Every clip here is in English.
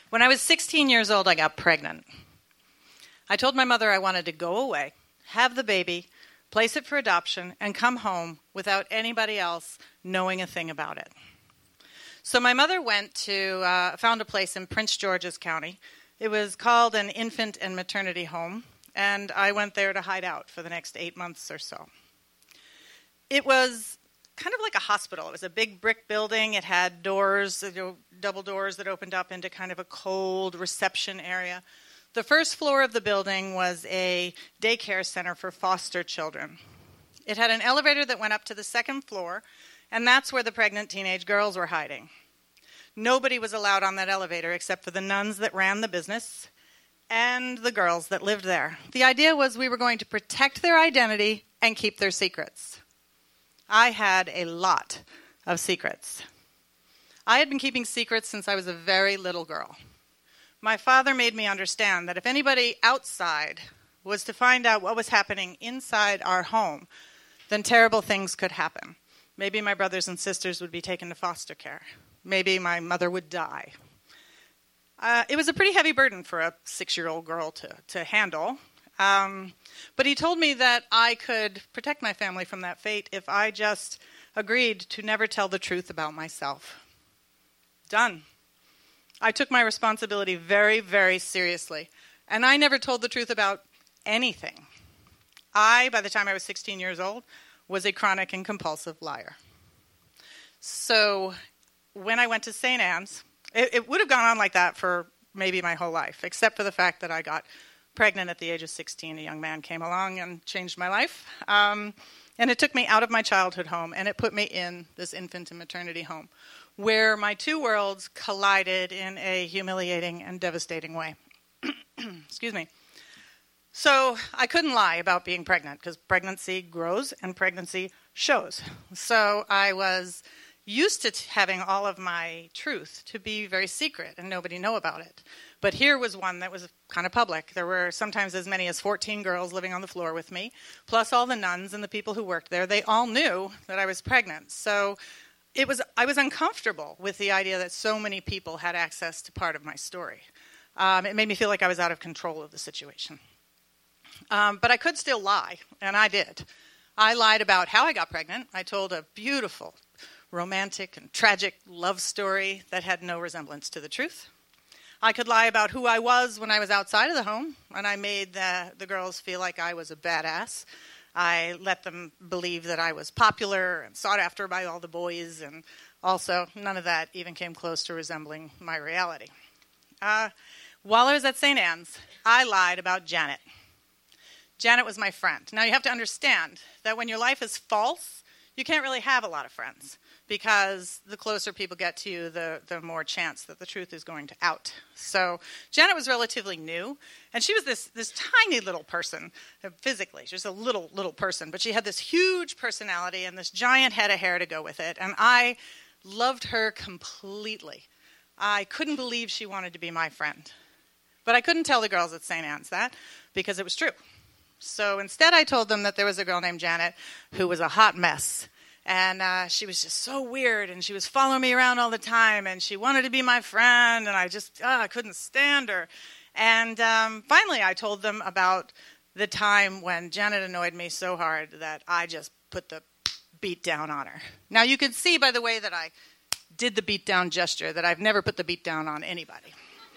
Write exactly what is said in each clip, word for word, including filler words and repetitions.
When I was sixteen years old, I got pregnant. I told my mother I wanted to go away, have the baby, place it for adoption, and come home without anybody else knowing a thing about it. So my mother went to, uh, found a place in Prince George's County. It was called an infant and maternity home, and I went there to hide out for the next eight months or so. It was kind of like a hospital. It was a big brick building. It had doors, you know, double doors that opened up into kind of a cold reception area. The first floor of the building was a daycare center for foster children. It had an elevator that went up to the second floor, and that's where the pregnant teenage girls were hiding. Nobody was allowed on that elevator except for the nuns that ran the business and the girls that lived there. The idea was we were going to protect their identity and keep their secrets. I had a lot of secrets. I had been keeping secrets since I was a very little girl. My father made me understand that if anybody outside was to find out what was happening inside our home, then terrible things could happen. Maybe my brothers and sisters would be taken to foster care. Maybe my mother would die. Uh, it was a pretty heavy burden for a six-year-old girl to, to handle. Um, but he told me that I could protect my family from that fate if I just agreed to never tell the truth about myself. Done. I took my responsibility very, very seriously. And I never told the truth about anything. I, by the time I was sixteen years old, was a chronic and compulsive liar. So when I went to Saint Anne's, it, it would have gone on like that for maybe my whole life, except for the fact that I got pregnant at the age of sixteen. A young man came along and changed my life. Um, and it took me out of my childhood home, and it put me in this infant and maternity home, where my two worlds collided in a humiliating and devastating way. Excuse me. So I couldn't lie about being pregnant, because pregnancy grows and pregnancy shows. So I was used to t- having all of my truth to be very secret and nobody know about it. But here was one that was kind of public. There were sometimes as many as fourteen girls living on the floor with me, plus all the nuns and the people who worked there. They all knew that I was pregnant. So it was I was uncomfortable with the idea that so many people had access to part of my story. Um, it made me feel like I was out of control of the situation. Um, but I could still lie, and I did. I lied about how I got pregnant. I told a beautiful, romantic, and tragic love story that had no resemblance to the truth. I could lie about who I was when I was outside of the home, and I made the, the girls feel like I was a badass. I let them believe that I was popular and sought after by all the boys, and also none of that even came close to resembling my reality. Uh, while I was at Saint Anne's, I lied about Janet. Janet was my friend. Now, you have to understand that when your life is false, you can't really have a lot of friends, because the closer people get to you, the, the more chance that the truth is going to out. So Janet was relatively new, and she was this, this tiny little person, physically. She was a little, little person, but she had this huge personality and this giant head of hair to go with it, and I loved her completely. I couldn't believe she wanted to be my friend. But I couldn't tell the girls at Saint Anne's that, because it was true. So instead I told them that there was a girl named Janet who was a hot mess. And uh, she was just so weird, and she was following me around all the time, and she wanted to be my friend, and I just oh, I couldn't stand her. And um, finally I told them about the time when Janet annoyed me so hard that I just put the beat down on her. Now you can see by the way that I did the beat down gesture that I've never put the beat down on anybody.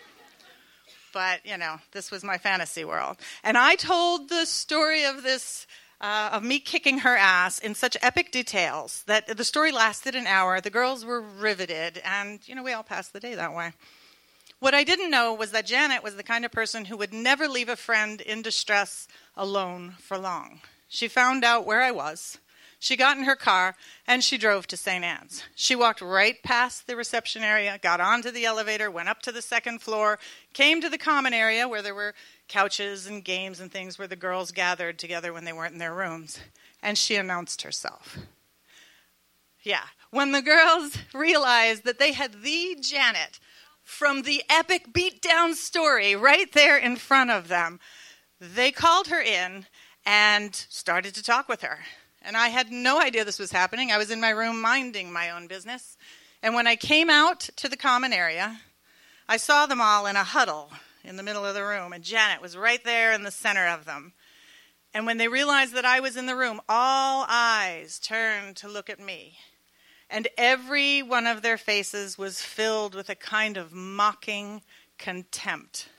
But, you know, this was my fantasy world. And I told the story of this, uh, of me kicking her ass in such epic details that the story lasted an hour. The girls were riveted, and, you know, we all passed the day that way. What I didn't know was that Janet was the kind of person who would never leave a friend in distress alone for long. She found out where I was. She got in her car, and she drove to Saint Anne's. She walked right past the reception area, got onto the elevator, went up to the second floor, came to the common area where there were couches and games and things where the girls gathered together when they weren't in their rooms, and she announced herself. Yeah, when the girls realized that they had the Janet from the epic beatdown story right there in front of them, they called her in and started to talk with her. And I had no idea this was happening. I was in my room minding my own business. And when I came out to the common area, I saw them all in a huddle in the middle of the room, and Janet was right there in the center of them. And when they realized that I was in the room, all eyes turned to look at me. And every one of their faces was filled with a kind of mocking contempt.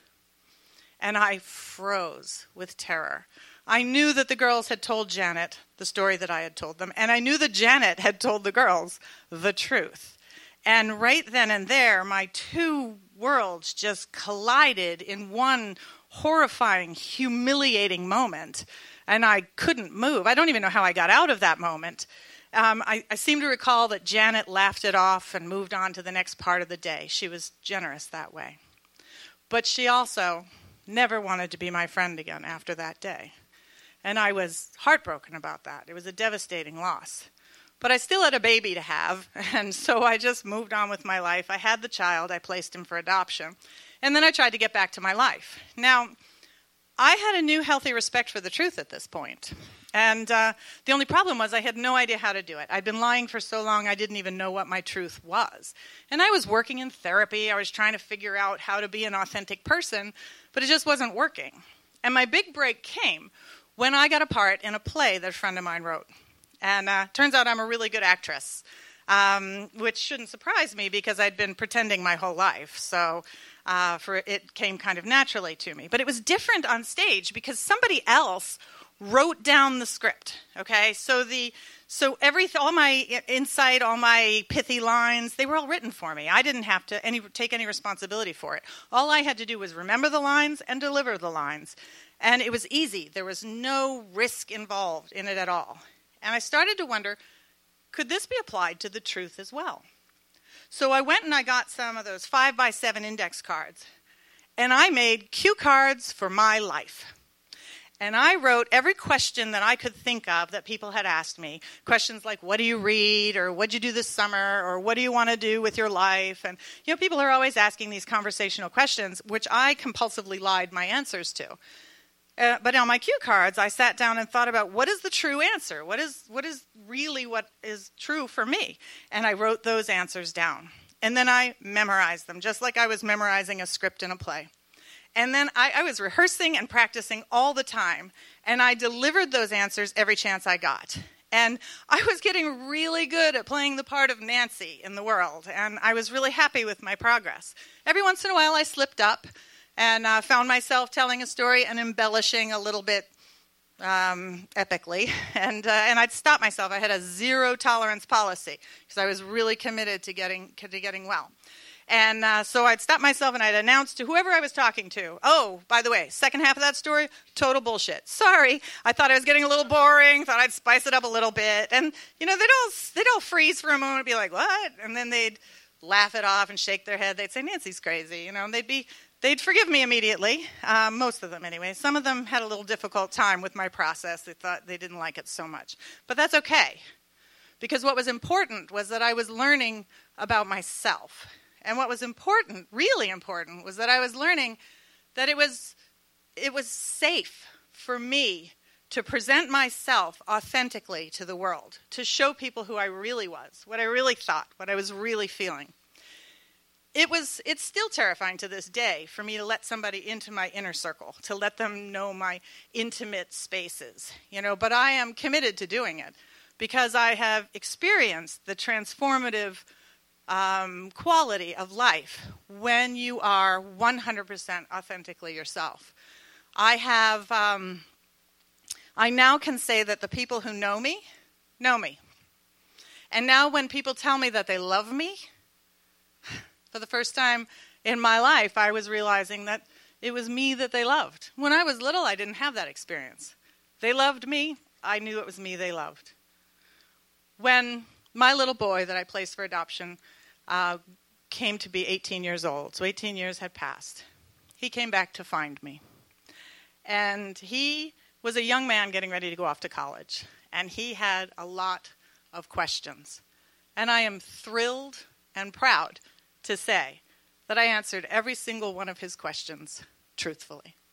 And I froze with terror. I knew that the girls had told Janet the story that I had told them, and I knew that Janet had told the girls the truth. And right then and there, my two worlds just collided in one horrifying, humiliating moment, and I couldn't move. I don't even know how I got out of that moment. Um, I, I seem to recall that Janet laughed it off and moved on to the next part of the day. She was generous that way. But she also never wanted to be my friend again after that day. And I was heartbroken about that. It was a devastating loss. But I still had a baby to have, and so I just moved on with my life. I had the child. I placed him for adoption. And then I tried to get back to my life. Now, I had a new healthy respect for the truth at this point. And uh, the only problem was I had no idea how to do it. I'd been lying for so long I didn't even know what my truth was. And I was working in therapy. I was trying to figure out how to be an authentic person, but it just wasn't working. And my big break came when I got a part in a play that a friend of mine wrote. And uh, turns out I'm a really good actress, um, which shouldn't surprise me because I'd been pretending my whole life. So uh, for it came kind of naturally to me. But it was different on stage because somebody else wrote down the script, okay? So the so every all my insight, all my pithy lines, they were all written for me. I didn't have to any take any responsibility for it. All I had to do was remember the lines and deliver the lines. And it was easy. There was no risk involved in it at all. And I started to wonder, could this be applied to the truth as well? So I went and I got some of those five by seven index cards. And I made cue cards for my life. And I wrote every question that I could think of that people had asked me. Questions like, what do you read? Or what'd you do this summer? Or what do you want to do with your life? And, you know, people are always asking these conversational questions, which I compulsively lied my answers to. Uh, but on my cue cards, I sat down and thought about what is the true answer? What is what is really what is true for me? And I wrote those answers down. And then I memorized them, just like I was memorizing a script in a play. And then I, I was rehearsing and practicing all the time. And I delivered those answers every chance I got. And I was getting really good at playing the part of Nancy in the world. And I was really happy with my progress. Every once in a while I slipped up and uh, found myself telling a story and embellishing a little bit um, epically. And uh, and I'd stop myself. I had a zero tolerance policy because I was really committed to getting to getting well. And uh, so I'd stop myself and I'd announce to whoever I was talking to, oh, by the way, second half of that story, total bullshit. Sorry, I thought I was getting a little boring, thought I'd spice it up a little bit. And, you know, they'd all, they'd all freeze for a moment and be like, what? And then they'd laugh it off and shake their head. They'd say, Nancy's crazy, you know, and they'd be, they'd forgive me immediately, um, most of them anyway. Some of them had a little difficult time with my process. They thought they didn't like it so much. But that's okay, because what was important was that I was learning about myself. And what was important, really important, was that I was learning that it was it was safe for me to present myself authentically to the world, to show people who I really was, what I really thought, what I was really feeling. It was it's still terrifying to this day for me to let somebody into my inner circle, to let them know my intimate spaces, you know, but I am committed to doing it because I have experienced the transformative Um, quality of life when you are one hundred percent authentically yourself. I have, um, I now can say that the people who know me, know me. And now when people tell me that they love me, for the first time in my life, I was realizing that it was me that they loved. When I was little, I didn't have that experience. They loved me. I knew it was me they loved. When my little boy that I placed for adoption Uh, came to be eighteen years old. So eighteen years had passed. He came back to find me. And he was a young man getting ready to go off to college. And he had a lot of questions. And I am thrilled and proud to say that I answered every single one of his questions truthfully.